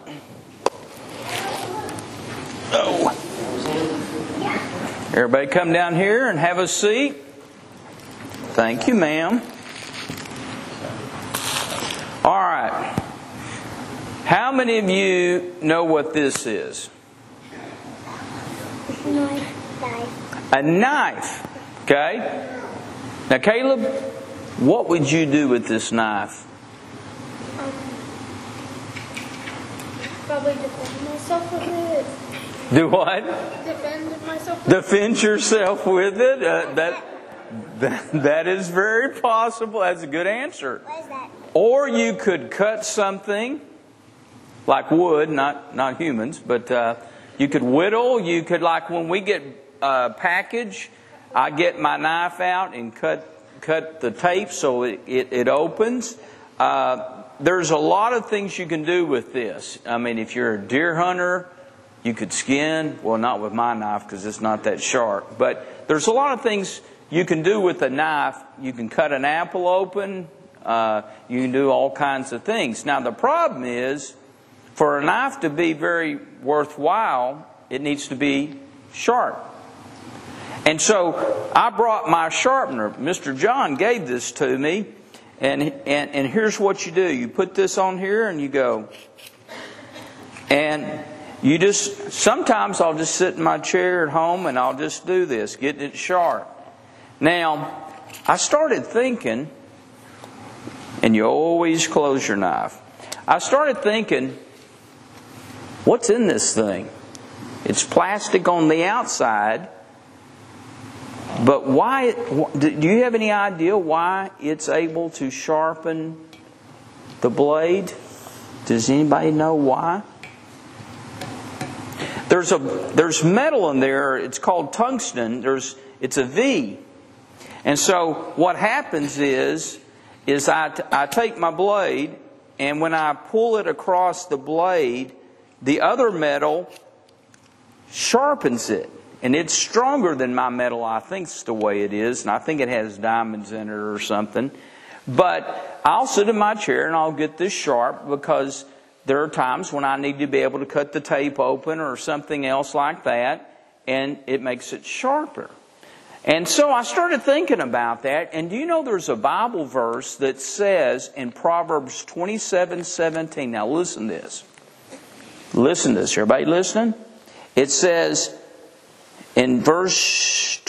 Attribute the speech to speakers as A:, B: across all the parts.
A: Oh. Everybody come down here and have a seat. Thank you, ma'am. All right. How many of you know what this is?
B: Knife.
A: A knife. Okay? Now, Caleb, what would you do with this knife?
B: Probably defend myself with it.
A: Do what?
B: Defend myself with it.
A: Defend yourself with it? That is very possible. That's a good answer.
B: What is that?
A: Or you could cut something like wood, not humans, but you could whittle. You could, like when we get a package, I get my knife out and cut the tape so it opens. There's a lot of things you can do with this. I mean, if you're a deer hunter, you could skin. Well, not with my knife because it's not that sharp. But there's a lot of things you can do with a knife. You can cut an apple open. You can do all kinds of things. Now, the problem is, for a knife to be very worthwhile, it needs to be sharp. And so I brought my sharpener. Mr. John gave this to me. And here's what you do. You put this on here and you go. And you just, sometimes I'll just sit in my chair at home and I'll just do this, getting it sharp. Now, I started thinking, and you always close your knife. I started thinking, what's in this thing? It's plastic on the outside. But why? Do you have any idea why it's able to sharpen the blade? Does anybody know why? There's metal in there. It's called tungsten. It's a V. And so what happens is I take my blade, and when I pull it across the blade, the other metal sharpens it. And it's stronger than my metal. I think it's the way it is. And I think it has diamonds in it or something. But I'll sit in my chair and I'll get this sharp because there are times when I need to be able to cut the tape open or something else like that. And it makes it sharper. And so I started thinking about that. And do you know there's a Bible verse that says in Proverbs 27:17. Now listen to this. Listen to this. Everybody listening? It says in verse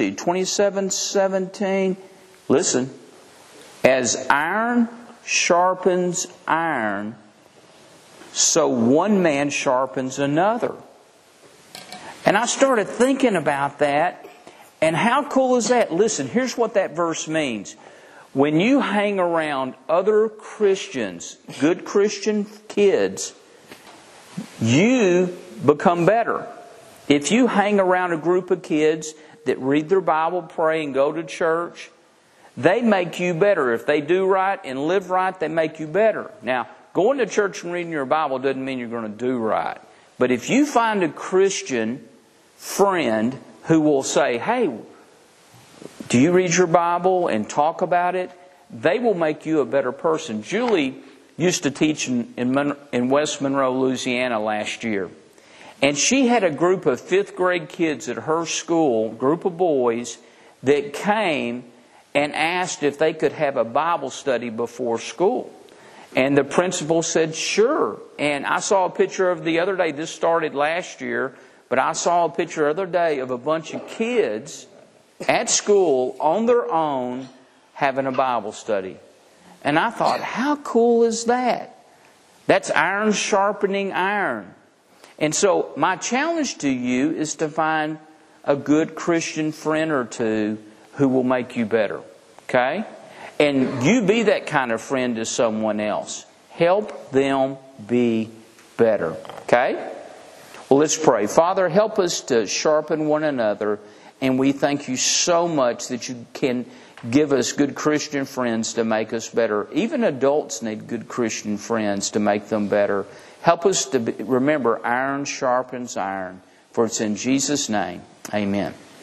A: 27:17, listen. As iron sharpens iron, so one man sharpens another. And I started thinking about that. And how cool is that? Listen, here's what that verse means. When you hang around other Christians, good Christian kids, you become better. If you hang around a group of kids that read their Bible, pray, and go to church, they make you better. If they do right and live right, they make you better. Now, going to church and reading your Bible doesn't mean you're going to do right. But if you find a Christian friend who will say, hey, do you read your Bible and talk about it? They will make you a better person. Julie used to teach in West Monroe, Louisiana last year. And she had a group of 5th grade kids at her school, group of boys, that came and asked if they could have a Bible study before school. And the principal said, sure. And I saw a picture of the other day, this started last year, but I saw a picture the other day of a bunch of kids at school on their own having a Bible study. And I thought, how cool is that? That's iron sharpening iron. And so my challenge to you is to find a good Christian friend or two who will make you better. Okay? And you be that kind of friend to someone else. Help them be better. Okay? Well, let's pray. Father, help us to sharpen one another. And we thank you so much that you can give us good Christian friends to make us better. Even adults need good Christian friends to make them better. Help us to remember iron sharpens iron. For it's in Jesus' name. Amen.